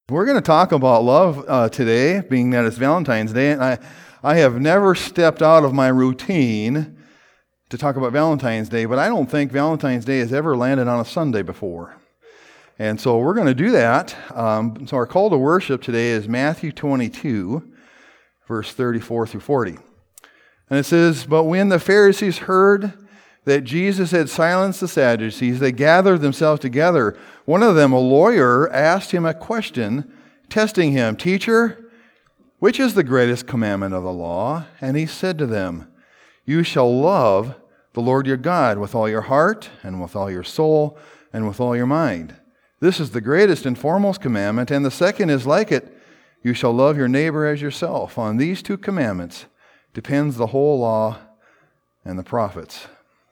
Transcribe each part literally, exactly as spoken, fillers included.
We're going to talk about love uh, today, being that it's Valentine's Day, and I, I have never stepped out of my routine to talk about Valentine's Day, but I don't think Valentine's Day has ever landed on a Sunday before. And so we're going to do that. Um, so our call to worship today is Matthew twenty-two, verse thirty-four through forty. And it says, "But when the Pharisees heard that Jesus had silenced the Sadducees, they gathered themselves together. One of them, a lawyer, asked him a question, testing him, 'Teacher, which is the greatest commandment of the law?' And he said to them, 'You shall love the Lord your God with all your heart, and with all your soul, and with all your mind. This is the greatest and foremost commandment, and the second is like it. You shall love your neighbor as yourself. On these two commandments depends the whole law and the prophets.'"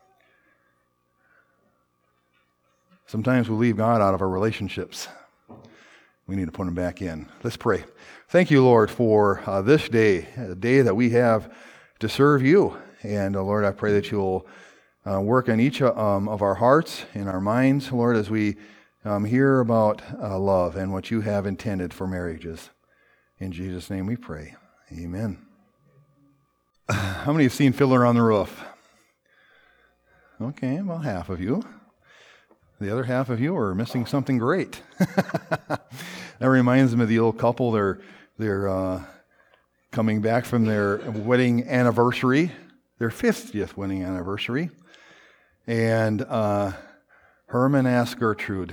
Sometimes we leave God out of our relationships. We need to put him back in. Let's pray. Thank you, Lord, for uh, this day, a day that we have to serve you. And uh, Lord, I pray that you'll uh, work on each um, of our hearts and our minds, Lord, as we um, hear about uh, love and what you have intended for marriages. In Jesus' name we pray. Amen. How many have seen Fiddler on the Roof? Okay, well, half of you. The other half of you are missing something great. That reminds me of the old couple. They're they're uh, coming back from their wedding anniversary, their fiftieth wedding anniversary, and uh, Herman asked Gertrude,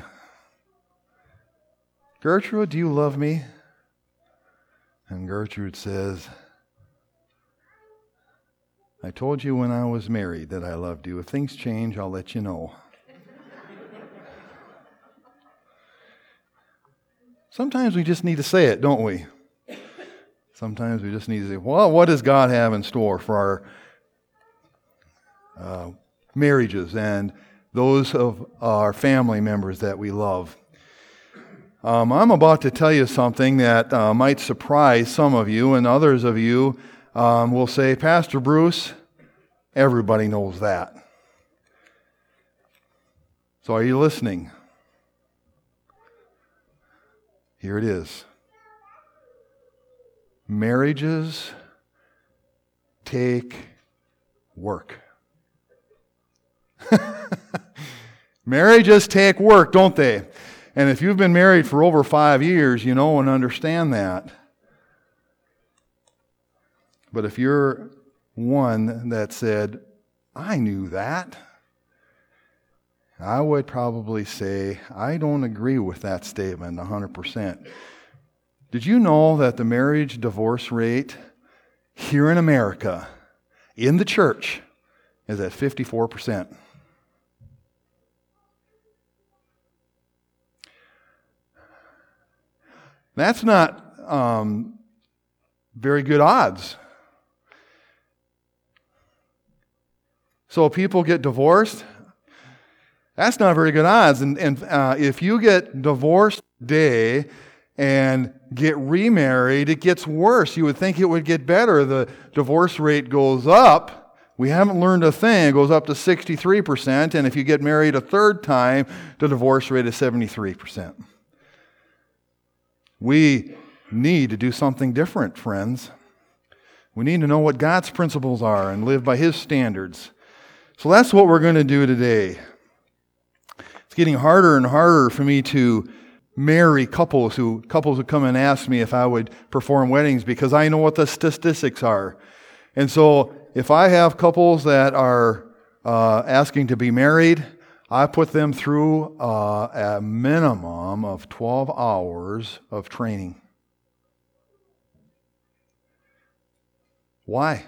"Gertrude, do you love me?" And Gertrude says, "I told you when I was married that I loved you. If things change, I'll let you know." Sometimes we just need to say it, don't we? Sometimes we just need to say, well, what does God have in store for our uh, marriages and those of our family members that we love? Um, I'm about to tell you something that uh, might surprise some of you, and others of you um, will say, "Pastor Bruce, everybody knows that." So are you listening? Here it is. Marriages take work. Marriages take work, don't they? And if you've been married for over five years, you know and understand that. But if you're one that said, "I knew that," I would probably say, I don't agree with that statement one hundred percent. Did you know that the marriage divorce rate here in America, in the church, is at fifty-four percent? That's not um, very good odds. So people get divorced. That's not very good odds. And, and uh, if you get divorced today and get remarried, it gets worse. You would think it would get better. The divorce rate goes up. We haven't learned a thing. It goes up to sixty-three percent. And if you get married a third time, the divorce rate is seventy-three percent. We need to do something different, friends. We need to know what God's principles are and live by His standards. So that's what we're going to do today. It's getting harder and harder for me to marry couples who couples who come and ask me if I would perform weddings because I know what the statistics are. And so if I have couples that are uh, asking to be married, I put them through uh, a minimum of twelve hours of training. Why?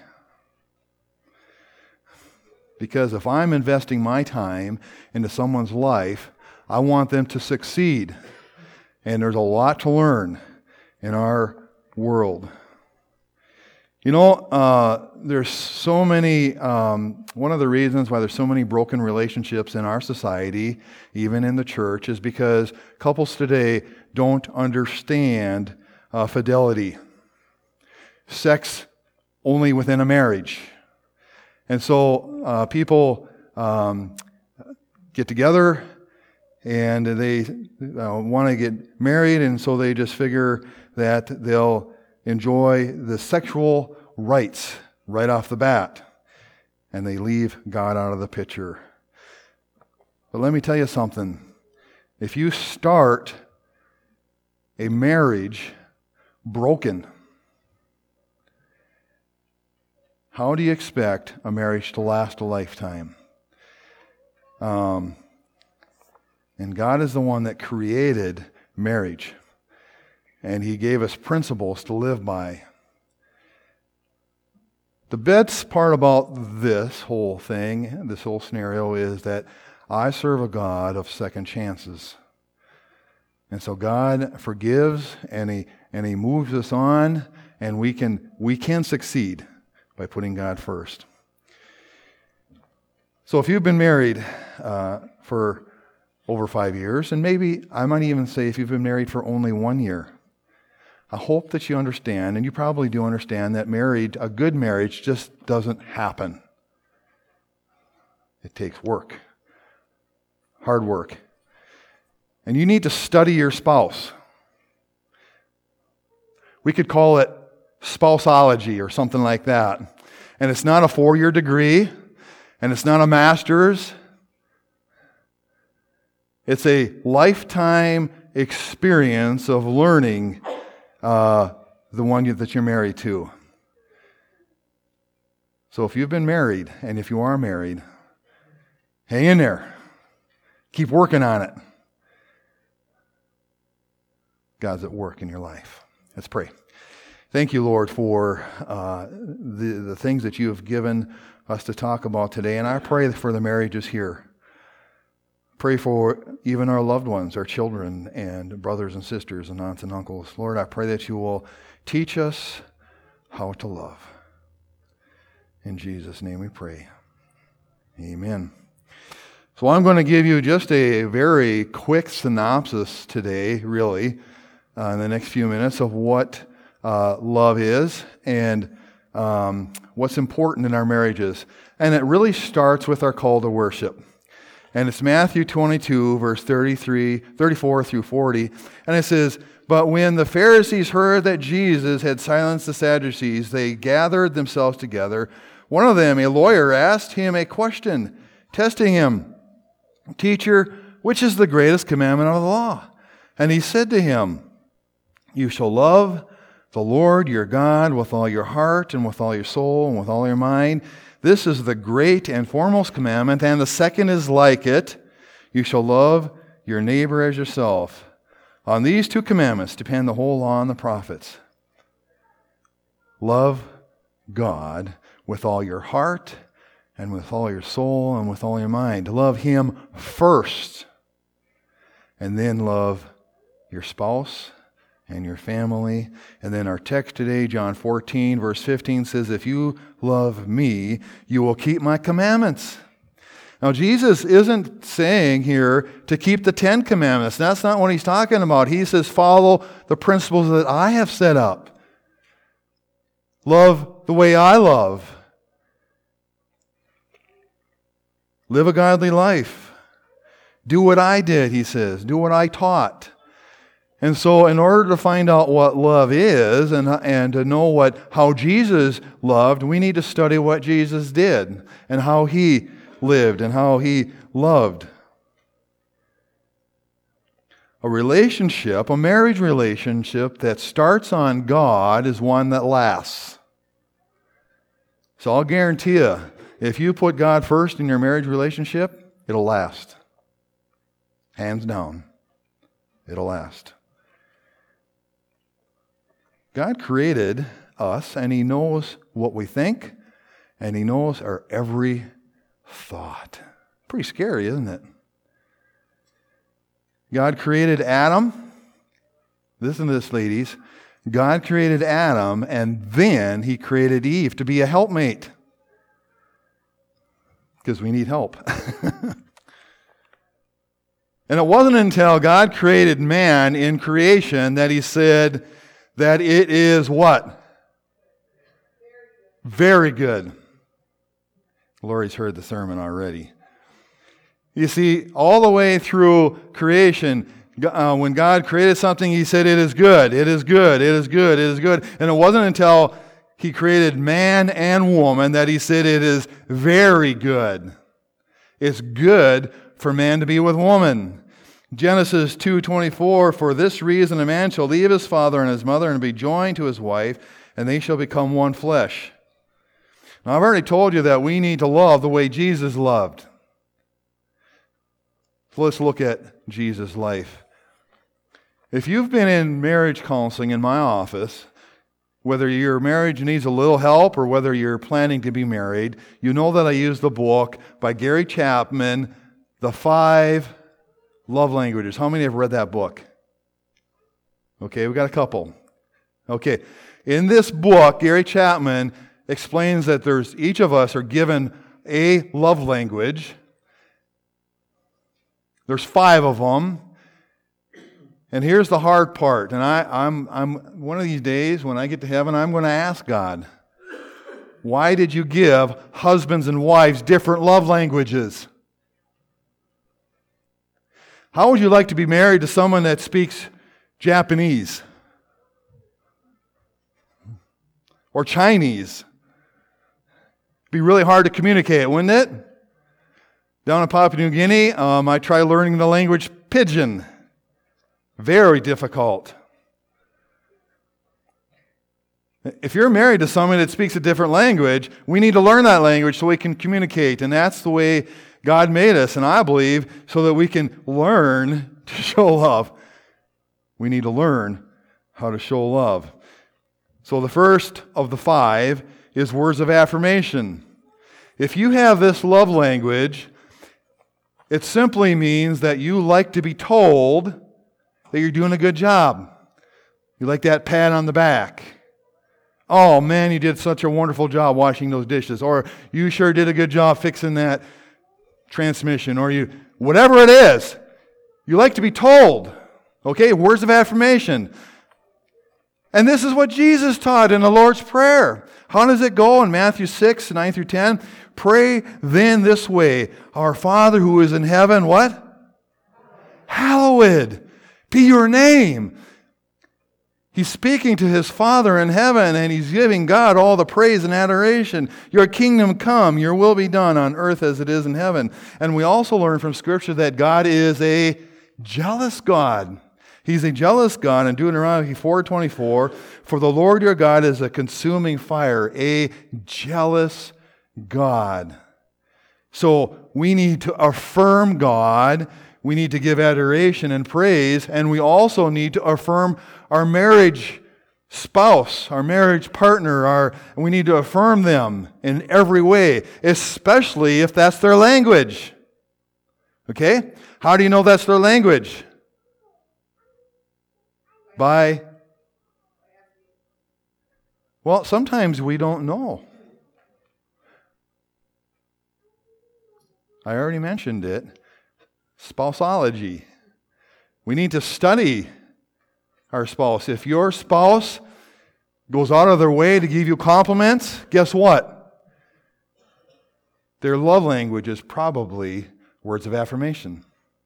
Because if I'm investing my time into someone's life, I want them to succeed. And there's a lot to learn in our world. You know, uh, there's so many, um, one of the reasons why there's so many broken relationships in our society, even in the church, is because couples today don't understand uh, fidelity. Sex only within a marriage. And so uh, people um, get together, and they uh, want to get married, and so they just figure that they'll enjoy the sexual rights right off the bat, and they leave God out of the picture. But let me tell you something. If you start a marriage broken, how do you expect a marriage to last a lifetime? Um, and God is the one that created marriage, and He gave us principles to live by. The best part about this whole thing, this whole scenario, is that I serve a God of second chances. And so God forgives, and He and He moves us on, and we can we can succeed by putting God first. So if you've been married uh, for over five years, and maybe I might even say if you've been married for only one year, I hope that you understand, and you probably do understand, that married, a good marriage just doesn't happen. It takes work, hard work. And you need to study your spouse. We could call it spouseology or something like that. And it's not a four-year degree, and it's not a master's. It's a lifetime experience of learning uh, the one you, that you're married to. So if you've been married, and if you are married, hang in there. Keep working on it. God's at work in your life. Let's pray. Thank you, Lord, for uh, the, the things that you have given us to talk about today. And I pray for the marriages here. Pray for even our loved ones, our children and brothers and sisters and aunts and uncles. Lord, I pray that you will teach us how to love. In Jesus' name we pray. Amen. So I'm going to give you just a very quick synopsis today, really, uh, in the next few minutes of what uh, love is and um, what's important in our marriages. And it really starts with our call to worship. And it's Matthew twenty-two, verse thirty-three, thirty-four through forty. And it says, "But when the Pharisees heard that Jesus had silenced the Sadducees, they gathered themselves together. One of them, a lawyer, asked him a question, testing him, 'Teacher, which is the greatest commandment of the law?' And he said to him, 'You shall love the Lord your God with all your heart and with all your soul and with all your mind. This is the great and foremost commandment, and the second is like it. You shall love your neighbor as yourself. On these two commandments depend the whole law and the prophets.' Love God with all your heart and with all your soul and with all your mind. Love Him first, and then love your spouse and your family. And then our text today, John fourteen, verse fifteen, says, 'If you love me, you will keep my commandments.'" Now, Jesus isn't saying here to keep the Ten Commandments. That's not what He's talking about. He says, follow the principles that I have set up. Love the way I love. Live a godly life. Do what I did, He says. Do what I taught. And so in order to find out what love is and, and to know what how Jesus loved, we need to study what Jesus did and how He lived and how He loved. A relationship, a marriage relationship that starts on God is one that lasts. So I'll guarantee you, if you put God first in your marriage relationship, it'll last. Hands down. It'll last. God created us, and He knows what we think, and He knows our every thought. Pretty scary, isn't it? God created Adam. Listen to this, ladies. God created Adam, and then He created Eve to be a helpmate. Because we need help. And it wasn't until God created man in creation that He said that it is what? Very good. Lori's heard the sermon already. You see, all the way through creation, uh, when God created something, He said, it is good, it is good, it is good, it is good. And it wasn't until He created man and woman that He said, it is very good. It's good for man to be with woman. Genesis two twenty-four, for this reason a man shall leave his father and his mother and be joined to his wife, and they shall become one flesh. Now, I've already told you that we need to love the way Jesus loved. So let's look at Jesus' life. If you've been in marriage counseling in my office, whether your marriage needs a little help or whether you're planning to be married, you know that I use the book by Gary Chapman, The Five Love Languages. How many have read that book? Okay, we got a couple. Okay, in this book, Gary Chapman explains that there's each of us are given a love language. There's five of them. And here's the hard part. And I, I'm, I'm one of these days when I get to heaven, I'm going to ask God, why did you give husbands and wives different love languages? How would you like to be married to someone that speaks Japanese? Or Chinese? It'd be really hard to communicate, wouldn't it? Down in Papua New Guinea, um, I tried learning the language Pidgin. Very difficult. If you're married to someone that speaks a different language, we need to learn that language so we can communicate. And that's the way God made us, and I believe, so that we can learn to show love. We need to learn how to show love. So the first of the five is words of affirmation. If you have this love language, it simply means that you like to be told that you're doing a good job. You like that pat on the back. Oh man, you did such a wonderful job washing those dishes. Or you sure did a good job fixing that transmission. Or you, whatever it is, you like to be told. Okay, words of affirmation. And this is what Jesus taught in the Lord's Prayer. How does it go in Matthew six, nine through ten? Pray then this way, our Father who is in heaven, what? Hallowed be your name. He's speaking to his Father in heaven, and he's giving God all the praise and adoration. Your kingdom come, your will be done on earth as it is in heaven. And we also learn from Scripture that God is a jealous God. He's a jealous God in Deuteronomy four twenty-four. For the Lord your God is a consuming fire, a jealous God. So we need to affirm God. We need to give adoration and praise, and we also need to affirm our marriage spouse, our marriage partner. Our, we need to affirm them in every way, especially if that's their language. Okay? How do you know that's their language? By, well, sometimes we don't know. I already mentioned it. Spousology. We need to study our spouse. If your spouse goes out of their way to give you compliments, guess what? Their love language is probably words of affirmation.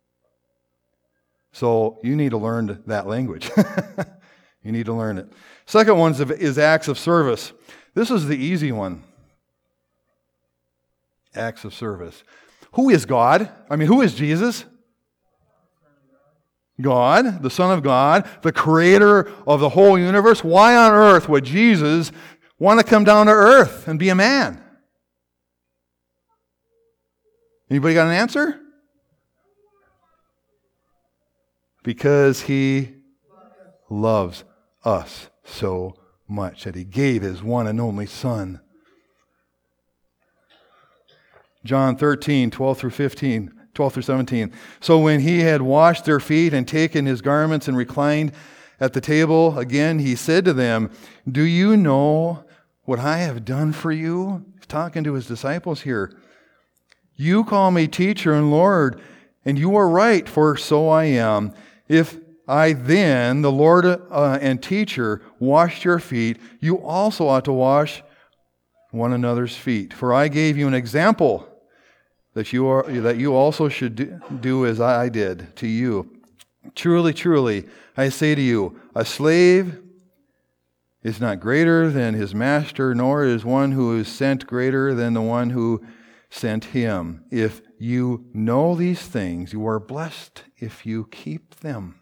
So you need to learn that language. You need to learn it. Second one is acts of service. This is the easy one. Acts of service. Who is God? I mean, who is Jesus? God, the Son of God, the creator of the whole universe. Why on earth would Jesus want to come down to earth and be a man? Anybody got an answer? Because he loves us so much that he gave his one and only Son. John thirteen, twelve through fifteen, twelve through seventeen. So when he had washed their feet and taken his garments and reclined at the table again, he said to them, do you know what I have done for you? He's talking to his disciples here. You call me teacher and Lord, and you are right, for so I am. If I then, the Lord uh, and teacher, washed your feet, you also ought to wash one another's feet. For I gave you an example that you are that you also should do, do as I did to you. Truly, truly, I say to you, a slave is not greater than his master, nor is one who is sent greater than the one who sent him. If you know these things, you are blessed if you keep them.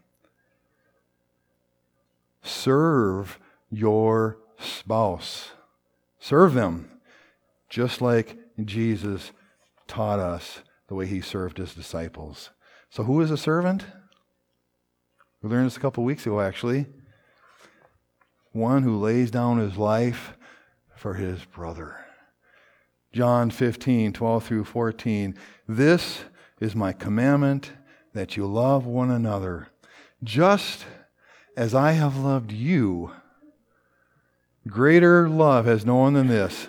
Serve your spouse. Serve them, just like Jesus taught us the way he served his disciples. So who is a servant? We learned this a couple weeks ago, actually. One who lays down his life for his brother. John fifteen, twelve through fourteen. This is my commandment, that you love one another, just as I have loved you. Greater love has no one than this,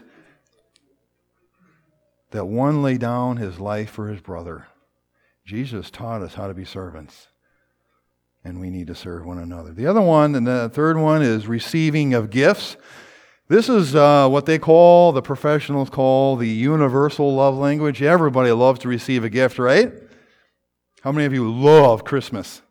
that one lay down his life for his brother. Jesus taught us how to be servants, and we need to serve one another. The other one, and the third one, is receiving of gifts. This is uh, what they call, the professionals call, the universal love language. Everybody loves to receive a gift, right? How many of you love Christmas?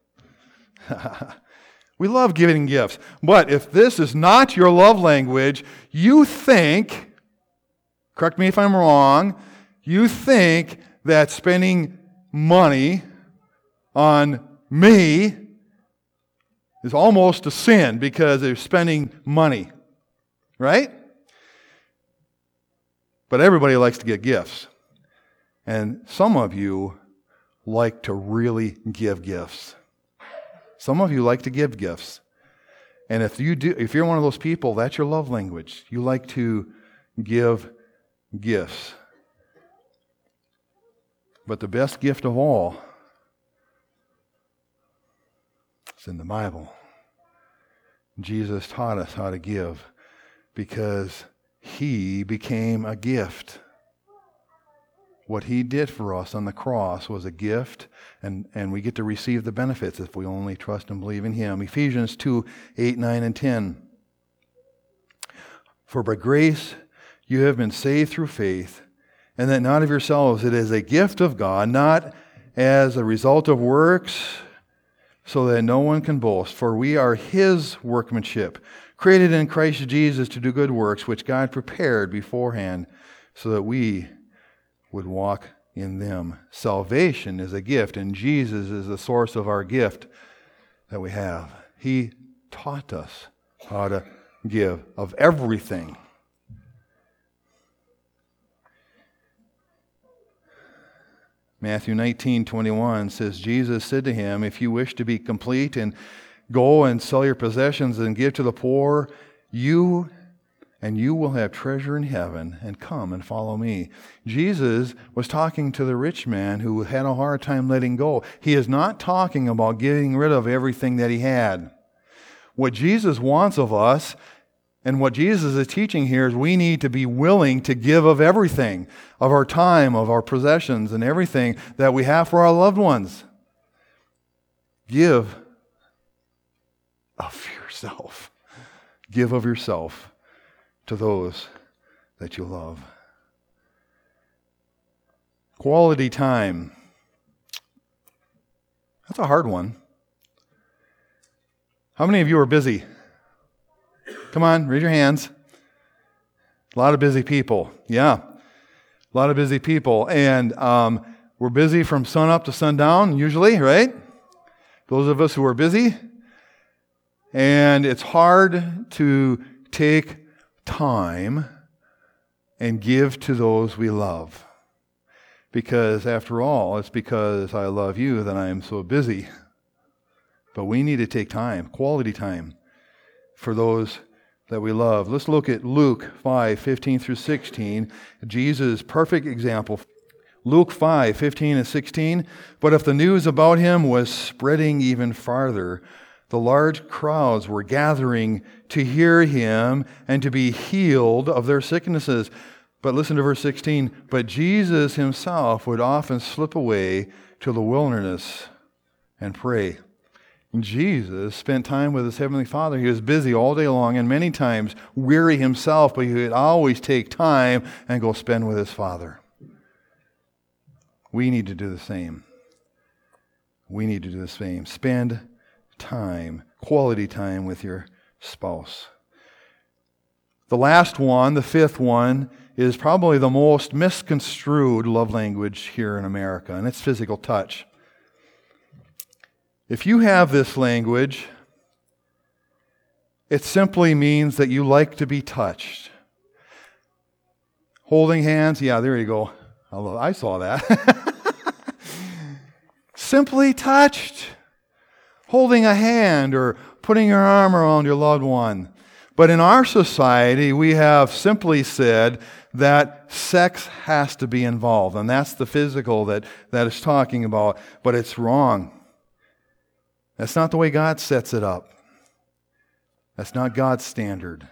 We love giving gifts. But if this is not your love language, you think, correct me if I'm wrong, you think that spending money on me is almost a sin because they're spending money, right? But everybody likes to get gifts. And some of you like to really give gifts. Some of you like to give gifts. And if you do, if you're one of those people, that's your love language. You like to give gifts. But the best gift of all is in the Bible. Jesus taught us how to give because he became a gift. What he did for us on the cross was a gift, and, and we get to receive the benefits if we only trust and believe in him. Ephesians two, eight, nine, and ten. For by grace you have been saved through faith, and that not of yourselves. It is a gift of God, not as a result of works, so that no one can boast. For we are his workmanship, created in Christ Jesus to do good works, which God prepared beforehand, so that we would walk in them. Salvation is a gift, and Jesus is the source of our gift that we have. He taught us how to give of everything. Matthew nineteen, twenty-one says, Jesus said to him, if you wish to be complete, and go and sell your possessions and give to the poor, you and you will have treasure in heaven, and come and follow me. Jesus was talking to the rich man who had a hard time letting go. He is not talking about getting rid of everything that he had. What Jesus wants of us, and what Jesus is teaching here, is we need to be willing to give of everything, of our time, of our possessions, and everything that we have for our loved ones. Give of yourself. Give of yourself to those that you love. Quality time. That's a hard one. How many of you are busy? Come on, raise your hands. A lot of busy people. Yeah, a lot of busy people. And um, we're busy from sun up to sundown, usually, right? Those of us who are busy. And it's hard to take time and give to those we love. Because after all, it's because I love you that I am so busy. But we need to take time, quality time, for those that we love. Let's look at Luke five, fifteen through sixteen. Jesus' perfect example. Luke five, fifteen and sixteen. But if the news about him was spreading even farther, the large crowds were gathering to hear him and to be healed of their sicknesses. But listen to verse sixteen. But Jesus himself would often slip away to the wilderness and pray. Jesus spent time with his heavenly Father. He was busy all day long and many times weary himself, but he would always take time and go spend with his Father. We need to do the same. We need to do the same. Spend time, quality time with your spouse. The last one, the fifth one, is probably the most misconstrued love language here in America, and it's physical touch. If you have this language, it simply means that you like to be touched. Holding hands, yeah, there you go. I saw that. Simply touched. Holding a hand or putting your arm around your loved one. But in our society, we have simply said that sex has to be involved, and that's the physical that, that it's talking about, but it's wrong. That's not the way God sets it up. That's not God's standard.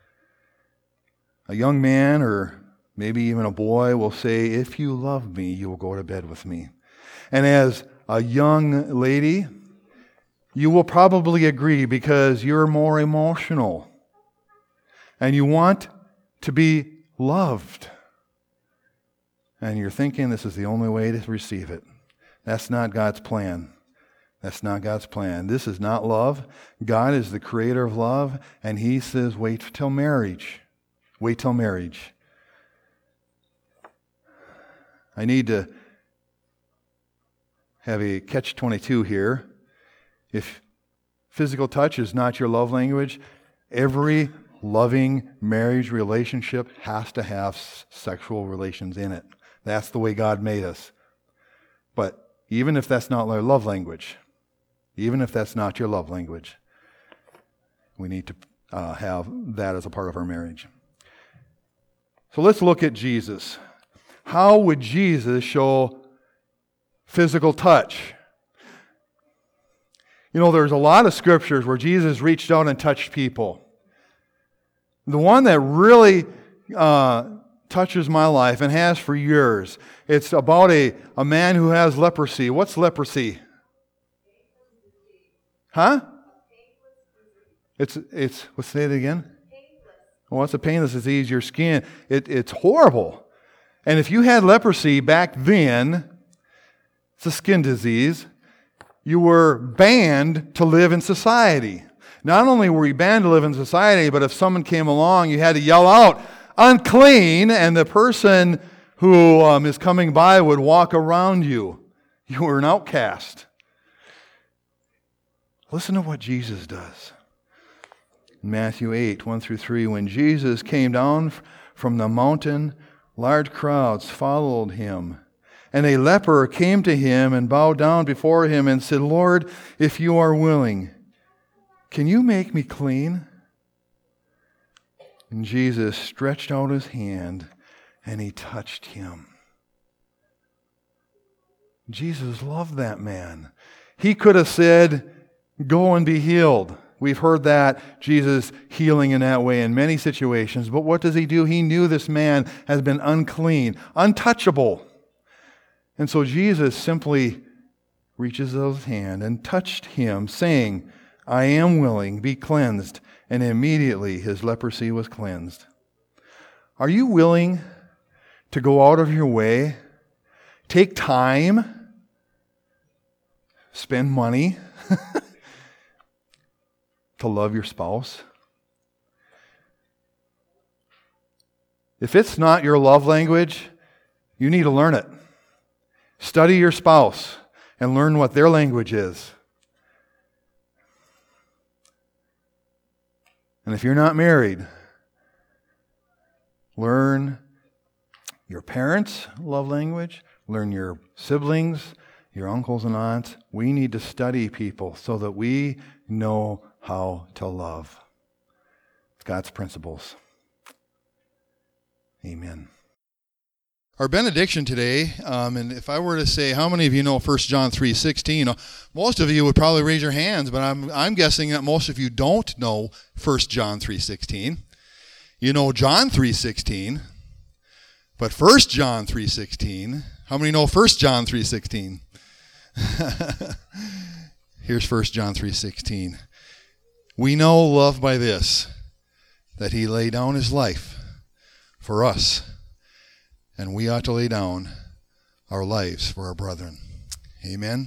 A young man or maybe even a boy will say, if you love me, you will go to bed with me. And as a young lady, you will probably agree because you're more emotional and you want to be loved. And you're thinking this is the only way to receive it. That's not God's plan. That's not God's plan. This is not love. God is the creator of love, and He says, wait till marriage. Wait till marriage. I need to have a catch twenty-two here. If physical touch is not your love language, every loving marriage relationship has to have s- sexual relations in it. That's the way God made us. But even if that's not our love language, even if that's not your love language, we need to uh, have that as a part of our marriage. So let's look at Jesus. How would Jesus show physical touch? You know, there's a lot of scriptures where Jesus reached out and touched people. The one that really uh, touches my life and has for years, it's about a, a man who has leprosy. What's leprosy? Huh? It's, it's, let's say it again. Well, it's a painless disease. Your skin, it, it's horrible. And if you had leprosy back then, it's a skin disease, you were banned to live in society. Not only were you banned to live in society, but if someone came along, you had to yell out, unclean, and the person who um, is coming by would walk around you. You were an outcast. Listen to what Jesus does. In Matthew eight, one through three, when Jesus came down from the mountain, large crowds followed him. And a leper came to him and bowed down before him and said, Lord, if you are willing, can you make me clean? And Jesus stretched out his hand and he touched him. Jesus loved that man. He could have said, go and be healed. We've heard that, Jesus healing in that way in many situations. But what does he do? He knew this man has been unclean, untouchable. And so Jesus simply reaches out his hand and touched him, saying, I am willing, be cleansed. And immediately his leprosy was cleansed. Are you willing to go out of your way, take time, spend money to love your spouse? If it's not your love language, you need to learn it. Study your spouse and learn what their language is. And if you're not married, learn your parents' love language, learn your siblings, your uncles and aunts. We need to study people so that we know how to love. It's God's principles. Amen. Our benediction today, um, and if I were to say, how many of you know First John three sixteen? Most of you would probably raise your hands, but I'm I'm guessing that most of you don't know First John three sixteen. You know John three sixteen, but First John three sixteen, how many know First John three sixteen? Here's First John three sixteen. We know love by this, that he laid down his life for us, and we ought to lay down our lives for our brethren. Amen.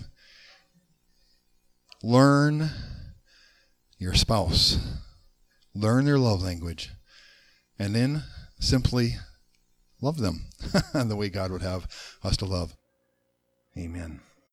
Learn your spouse. Learn their love language. And then simply love them the way God would have us to love. Amen.